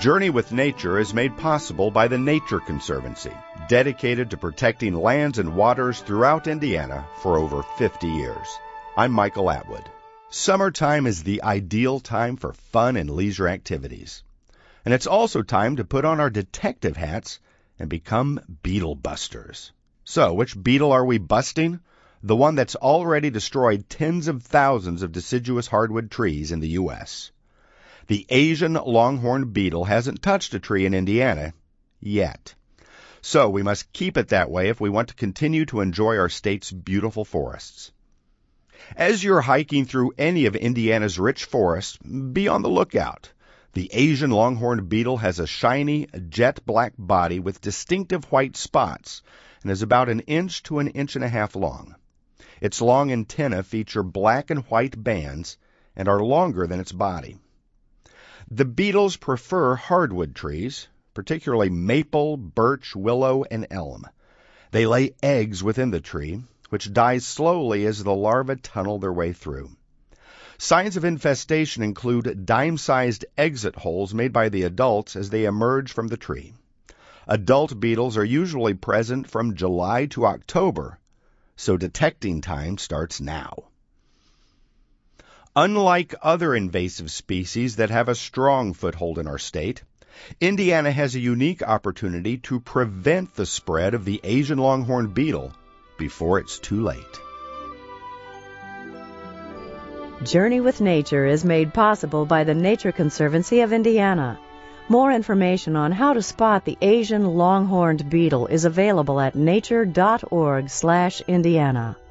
Journey with Nature is made possible by the Nature Conservancy, dedicated to protecting lands and waters throughout Indiana for over 50 years. I'm Michael Atwood. Summertime is the ideal time for fun and leisure activities. And it's also time to put on our detective hats and become beetle busters. So, which beetle are we busting? The one that's already destroyed tens of thousands of deciduous hardwood trees in the U.S. The Asian longhorn beetle hasn't touched a tree in Indiana yet. So we must keep it that way if we want to continue to enjoy our state's beautiful forests. As you're hiking through any of Indiana's rich forests, be on the lookout. The Asian longhorn beetle has a shiny, jet black body with distinctive white spots and is about 1 inch to 1.5 inches long. Its long antennae feature black and white bands and are longer than its body. The beetles prefer hardwood trees, particularly maple, birch, willow, and elm. They lay eggs within the tree, which dies slowly as the larvae tunnel their way through. Signs of infestation include dime-sized exit holes made by the adults as they emerge from the tree. Adult beetles are usually present from July to October, so detecting time starts now. Unlike other invasive species that have a strong foothold in our state, Indiana has a unique opportunity to prevent the spread of the Asian longhorn beetle before it's too late. Journey with Nature is made possible by the Nature Conservancy of Indiana. More information on how to spot the Asian longhorned beetle is available at nature.org/Indiana.